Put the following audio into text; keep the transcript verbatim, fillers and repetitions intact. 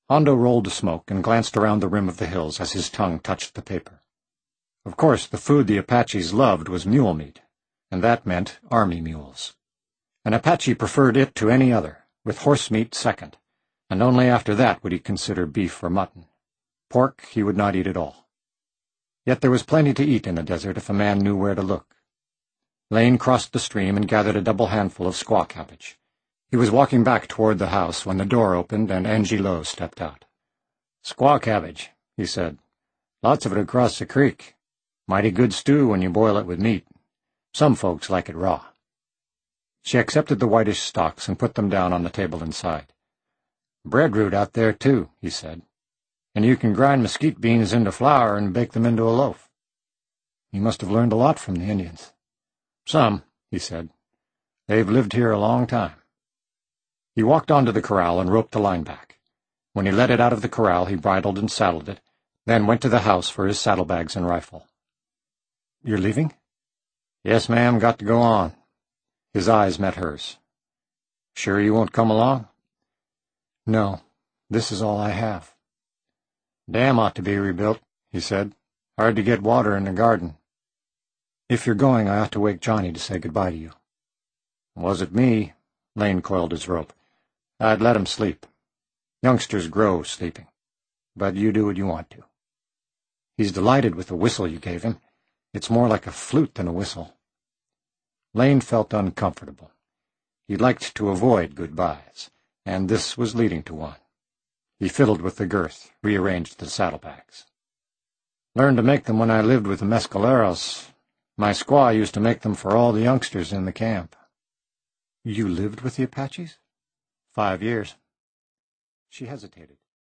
Hondo rolled the smoke and glanced around the rim of the hills as his tongue touched the paper. Of course, the food the Apaches loved was mule meat, and that meant army mules. An Apache preferred it to any other, with horse meat second, and only after that would he consider beef or mutton. Pork he would not eat at all. Yet there was plenty to eat in the desert if a man knew where to look. Lane crossed the stream and gathered a double handful of squaw cabbage. He was walking back toward the house when the door opened and Angie Lowe stepped out. "Squaw cabbage," he said. "Lots of it across the creek. Mighty good stew when you boil it with meat. Some folks like it raw." She accepted the whitish stalks and put them down on the table inside. "Breadroot out there, too," he said. "And you can grind mesquite beans into flour and bake them into a loaf." "You must have learned a lot from the Indians." "Some," he said. "They've lived here a long time." He walked onto the corral and roped the line back. When he let it out of the corral, he bridled and saddled it, then went to the house for his saddlebags and rifle. "You're leaving?" "Yes, ma'am, got to go on." His eyes met hers. "Sure you won't come along?" "No, this is all I have." "Dam ought to be rebuilt," he said. "Hard to get water in the garden." "If you're going, I ought to wake Johnny to say goodbye to you." "Was it me?" Lane coiled his rope. "I'd let him sleep. Youngsters grow sleeping. But you do what you want to." "He's delighted with the whistle you gave him. It's more like a flute than a whistle." Lane felt uncomfortable. He liked to avoid goodbyes, and this was leading to one. He fiddled with the girth, rearranged the saddlebags. "Learned to make them when I lived with the Mescaleros. My squaw used to make them for all the youngsters in the camp." "You lived with the Apaches?" "Five years." She hesitated.